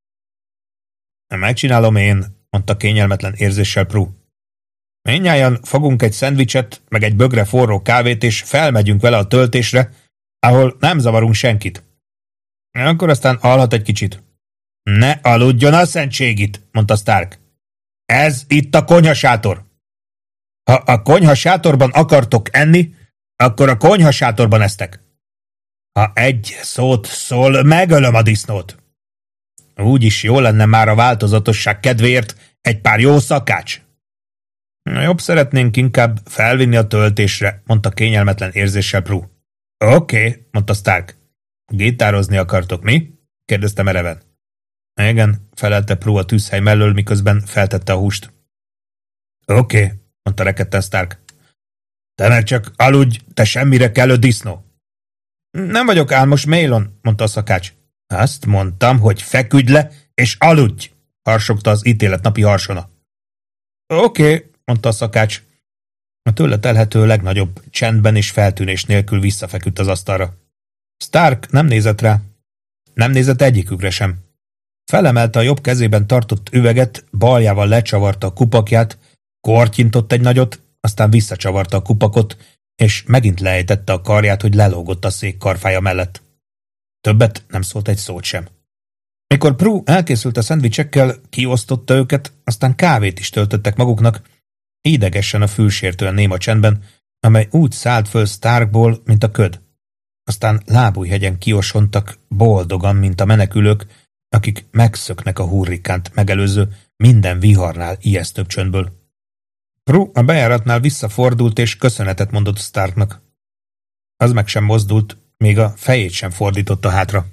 Megcsinálom én, mondta kényelmetlen érzéssel Prue. Mindnyájan fogunk egy szendvicset, meg egy bögre forró kávét, és felmegyünk vele a töltésre, ahol nem zavarunk senkit. Akkor aztán alhat egy kicsit. Ne aludjon a szentségit, mondta Stark. Ez itt a konyhasátor. Ha a konyhasátorban akartok enni, akkor a konyhasátorban esztek. Ha egy szót szól, megölöm a disznót. Úgyis jó lenne már a változatosság kedvéért egy pár jó szakács. Jobb szeretnénk inkább felvinni a töltésre, mondta kényelmetlen érzéssel Prue. Oké, mondta Stark. Gitározni akartok, mi? kérdezte mereven. Igen, felelte Prue a tűzhely mellől, miközben feltette a húst. Oké, mondta rekedten Stark. Te meg csak aludj, te semmire kellő disznó. Nem vagyok álmos, Maelon, mondta a szakács. Azt mondtam, hogy feküdj le, és aludj, harsogta az ítélet napi harsona. Oké, mondta a szakács. A tőle telhető legnagyobb csendben és feltűnés nélkül visszafeküdt az asztalra. Stark nem nézett rá. Nem nézett egyikükre sem. Felemelte a jobb kezében tartott üveget, baljával lecsavarta a kupakját, kortyintott egy nagyot, aztán visszacsavarta a kupakot, és megint leejtette a karját, hogy lelógott a szék karfája mellett. Többet nem szólt egy szót sem. Mikor Prue elkészült a szendvicsekkel, kiosztotta őket, aztán kávét is töltöttek maguknak, idegesen a fülsértően néma csendben, amely úgy szállt föl Starkból, mint a köd. Aztán lábújhegyen kiosontak, boldogan, mint a menekülők, akik megszöknek a hurrikánt megelőző minden viharnál ijesztőbb csöndből. Prue a bejáratnál visszafordult és köszönetet mondott Starknak. Az meg sem mozdult, még a fejét sem fordította hátra.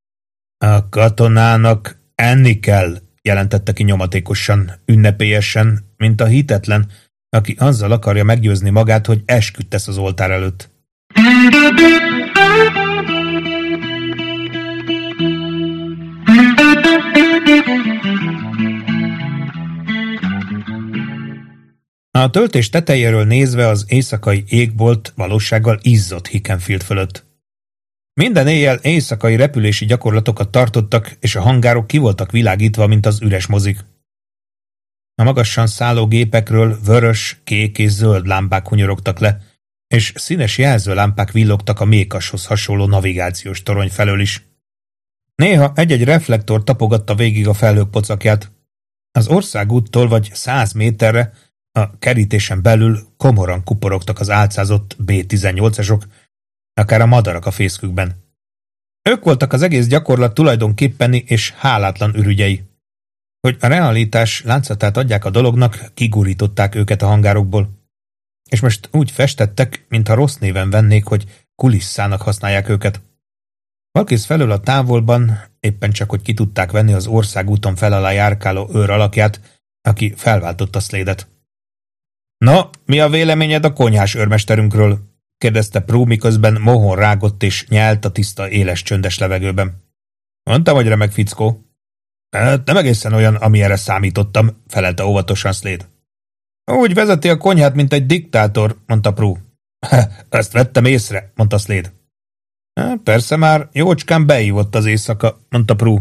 A katonának enni kell, jelentette ki nyomatékosan, ünnepélyesen, mint a hitetlen, aki azzal akarja meggyőzni magát, hogy esküdt tesz az oltár előtt. A töltés tetejéről nézve az éjszakai égbolt valósággal izzott Hickenfield fölött. Minden éjjel éjszakai repülési gyakorlatokat tartottak, és a hangárok ki voltak világítva, mint az üres mozik. A magassan szálló gépekről vörös, kék és zöld lámpák hunyorogtak le, és színes jelzőlámpák villogtak a mékashoz hasonló navigációs torony felől is. Néha egy-egy reflektor tapogatta végig a felhők pocakját. Az országúttól vagy 100 méterre a kerítésen belül komoran kuporogtak az álcázott B-18-asok, akár a madarak a fészkükben. Ők voltak az egész gyakorlat tulajdonképpeni és hálátlan ürügyei. Hogy a realitás látszatát adják a dolognak, kigurították őket a hangárokból. És most úgy festettek, mintha rossz néven vennék, hogy kulisszának használják őket. Valkész felől a távolban, éppen csak, hogy ki tudták venni az országúton fel alá járkáló őr alakját, aki felváltotta Slade-et. No, mi a véleményed a konyhás őrmesterünkről? kérdezte Prue, miközben mohon rágott és nyelt a tiszta, éles, csöndes levegőben. Mondtam, hogy remek fickó. Nem egészen olyan, amilyenre számítottam, felelte óvatosan Slade. Úgy vezeti a konyhát, mint egy diktátor, mondta Prue. Ezt vettem észre, mondta Slade. Persze már, jócskán beívott az éjszaka, mondta Prue.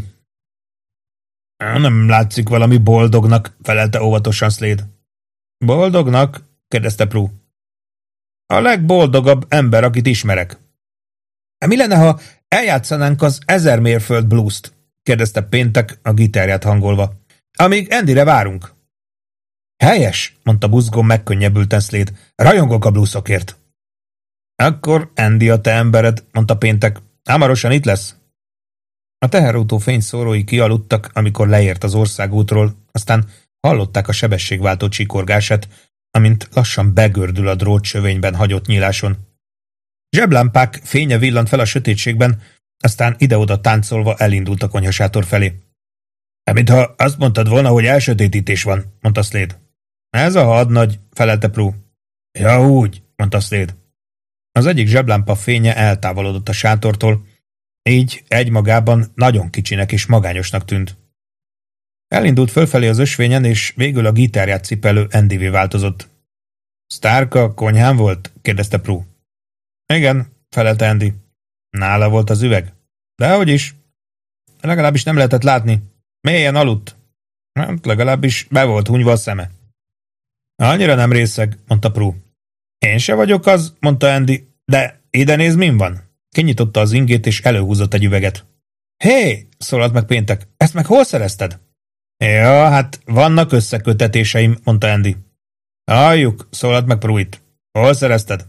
Nem látszik valami boldognak, felelte óvatosan Slade. Boldognak? kérdezte Prue. A legboldogabb ember, akit ismerek. Mi lenne, ha eljátszanánk az 1000 mérföld blues-t? kérdezte Péntek a gitárját hangolva. Amíg Andyre várunk. Helyes, mondta buzgón megkönnyebbülten Slade. Rajongok a bluesokért. Akkor Andy a te embered, mondta Péntek. Hamarosan itt lesz. A teherautó fényszórói kialudtak, amikor leért az országútról, aztán Hallották a sebességváltó csikorgását, amint lassan begördül a drótsövényben hagyott nyíláson. Zseblámpák fénye villant fel a sötétségben, aztán ide-oda táncolva elindult a konyhasátor felé. Mintha azt mondtad volna, hogy elsötétítés van, mondta Slade. Ez a hadnagy, felelte Prue. Ja, úgy, mondta Slade. Az egyik zseblámpa fénye eltávolodott a sátortól, így egymagában nagyon kicsinek és magányosnak tűnt. Elindult fölfelé az ösvényen, és végül a gitárját cipelő Andyvé változott. Stark a konyhán volt? kérdezte Prue. Igen, felelte Andy. Nála volt az üveg? Dehogy is. Legalábbis nem lehetett látni. Mélyen aludt. Hát legalábbis be volt hunyva a szeme. Annyira nem részeg, mondta Prue. Én se vagyok az, mondta Andy, de ide néz, min van? Kinyitotta az ingét, és előhúzott egy üveget. Hé, szólalt meg Péntek, ezt meg hol szerezted? Ja, hát vannak összekötetéseim, mondta Andy. Halljuk, szólalt meg Pruitt. Hol szerezted?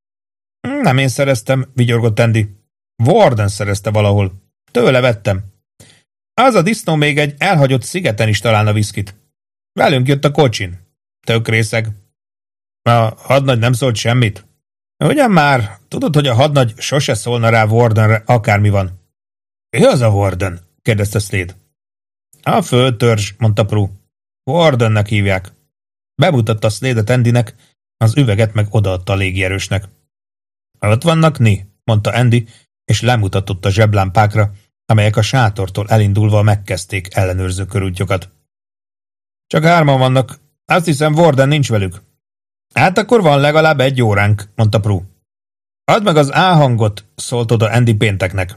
Nem én szereztem, vigyorgott Andy. Warden szerezte valahol. Tőle vettem. Az a disznó még egy elhagyott szigeten is találna viszkit. Velünk jött a kocsin. Tök részeg. A hadnagy nem szólt semmit. Ugyan már, tudod, hogy a hadnagy sose szólna rá Wardenre, akármi van. Ki az a Warden? kérdezte Slade. A főtörzs, mondta Prue. Wardennek hívják. Bemutatta Slade-et Andynek, az üveget meg odaadta a légierősnek. Ott vannak, Ni, mondta Andy, és lemutatott a zseblámpákra, amelyek a sátortól elindulva megkezdték ellenőrző körútjukat. Csak 3 vannak, azt hiszem Warden nincs velük. Hát akkor van legalább 1 óránk, mondta Prue. Add meg az A hangot, szólt oda Andy Pénteknek.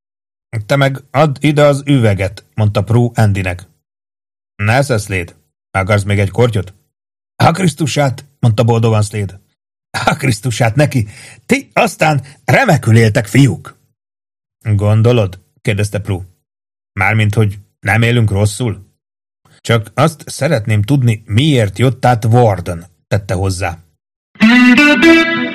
Te meg add ide az üveget, mondta Prue Andynek. Nesze, Slade, akarsz még egy kortyot? A Krisztusát, mondta boldogan Slade. A Krisztusát neki, ti aztán remekül éltek, fiúk. Gondolod? kérdezte Prue. Mármint, hogy nem élünk rosszul? Csak azt szeretném tudni, miért jött át Warden, tette hozzá.